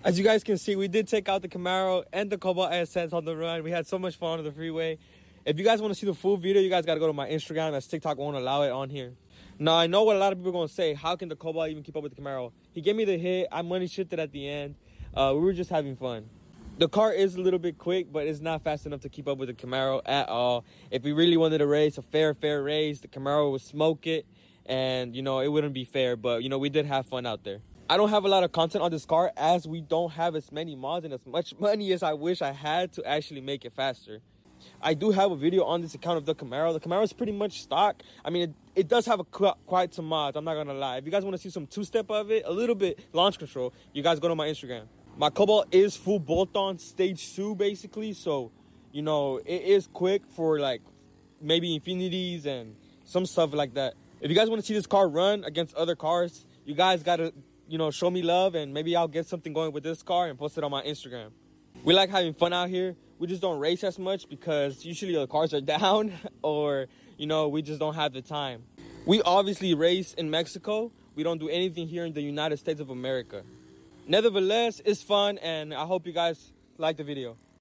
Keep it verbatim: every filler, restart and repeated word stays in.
As you guys can see, we did take out the Camaro and the Cobalt S S on the run. We had so much fun on the freeway. If you guys want to see the full video, you guys got to go to my Instagram, as TikTok won't allow it on here. Now, I know what a lot of people are going to say. How can the Cobalt even keep up with the Camaro? He gave me the hit. I money shifted at the end. Uh, we were just having fun. The car is a little bit quick, but it's not fast enough to keep up with the Camaro at all. If we really wanted to race, a fair, fair race, the Camaro would smoke it. And, you know, it wouldn't be fair. But, you know, we did have fun out there. I don't have a lot of content on this car, as we don't have as many mods and as much money as I wish I had to actually make it faster. I do have a video on this account of the Camaro. The Camaro is pretty much stock. I mean, it, it does have a quite some mods, I'm not going to lie. If you guys want to see some two-step of it, a little bit launch control, you guys go to my Instagram. My Cobalt is full bolt-on stage two, basically. So, you know, it is quick for, like, maybe Infinities and some stuff like that. If you guys want to see this car run against other cars, you guys got to, you know, show me love, and maybe I'll get something going with this car and post it on my Instagram. We like having fun out here. We just don't race as much because usually the cars are down or, you know, we just don't have the time. We obviously race in Mexico. We don't do anything here in the United States of America. Nevertheless, it's fun, and I hope you guys like the video.